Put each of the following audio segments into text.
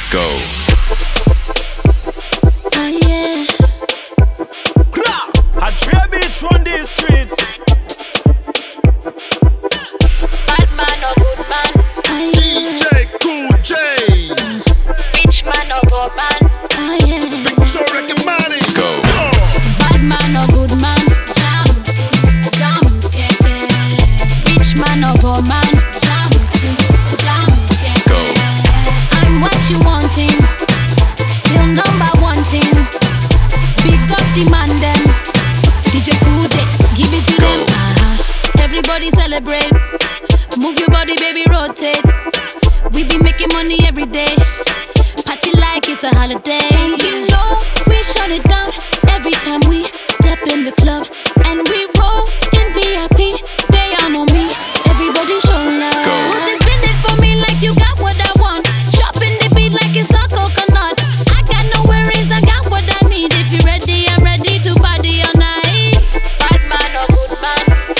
Go. Yeah. A Trey Beach run these streets. Bad man or good man, Yeah. DJ Cool J, rich man or poor man, Yeah. Victoria Kimani. Go. Bad man or good man, jam, jam, yeah, yeah. Rich man or poor man, jam, jam, yeah, Go. yeah. I'm what you wanting, still number one thing. Big up demand them, DJ Cool J, give it to Go. them. Everybody celebrate, move your body, baby, rotate. We be making money every day, party like it's a holiday. And you know we shut it down every time we step in the club, and we roll in VIP. They all know me, everybody show love. Go. Would you spin it for me like you got what I want? Chopping the beat like it's a coconut. I got no worries, I got what I need. If you're ready, I'm ready to party all night. bad man or good man,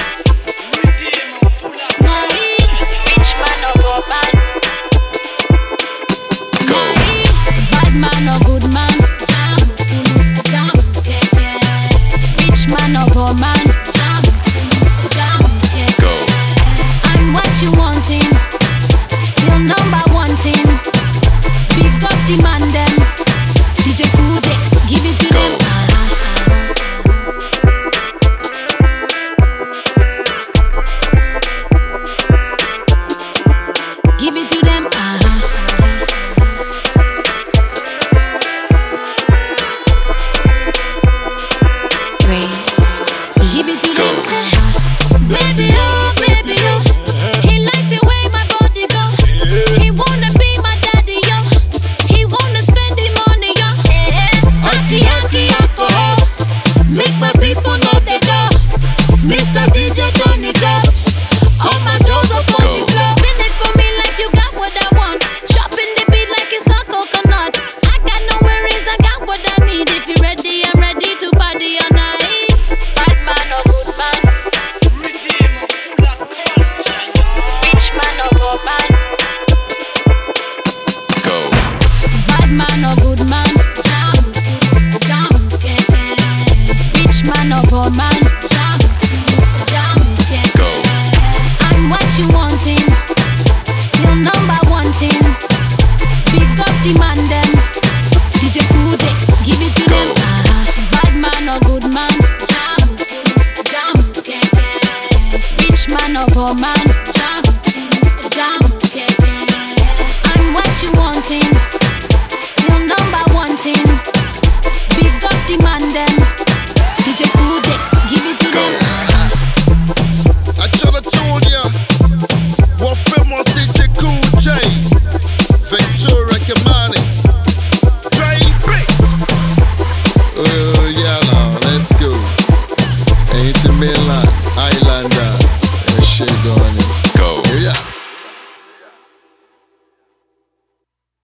Night, rich man or poor man, Go. night. Bad man or good man, jam, jam, yeah, yeah. Rich man or poor man, jam, jam, yeah, Go. I'm what you wanting, still number one thing. Big up demand them, DJ Cool J, give it to Go. them. Give it to them. Give it to Go. them. Baby, oh, baby, oh. He like the way my body go. He wanna be my daddy, yo. He wanna spend the money, yo. Aki, aki, alcohol. Make my people know they go. Mr. DJ, turn it up. All my doors up on the Go. floor. Spin it for me like you got what I want. Chopping the beat like it's a coconut. I got no worries, I got what I need. If you're ready, I'm ready to party all night. bad man or good man, rich man or poor man, Go. Bad man or good man, jam, jam, yeah, yeah. Rich man or poor man, jam, jam, yeah, Go. yeah. I'm what you wanting, still number one thing. Big up demand them, DJ Cool J, give it to Go. them. Bad man or good man, jam, jam, yeah, yeah. Rich man or poor man,